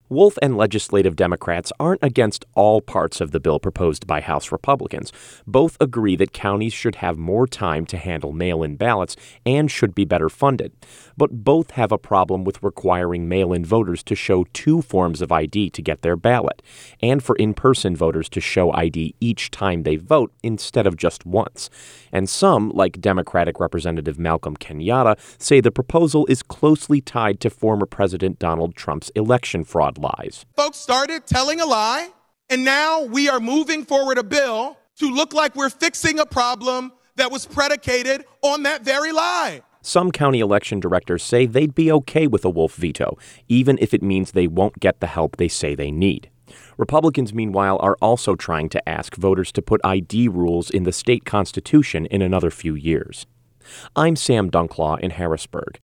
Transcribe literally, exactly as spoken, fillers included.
Wolf and legislative Democrats aren't against all parts of the bill proposed by House Republicans. Both agree that counties should have more time to handle mail-in ballots and should be better funded. But both have a problem with requiring mail-in voters to show two forms of I D to get their ballot, and for in-person voters to show I D each time they vote instead of just once. And some, like Democratic Representative Malcolm Kenyatta, say the proposal is closely tied to former President Donald Trump's election fraud lies. Folks started telling a lie, and now we are moving forward a bill to look like we're fixing a problem that was predicated on that very lie. Some county election directors say they'd be okay with a Wolf veto, even if it means they won't get the help they say they need. Republicans, meanwhile, are also trying to ask voters to put I D rules in the state constitution in another few years. I'm Sam Dunklaw in Harrisburg.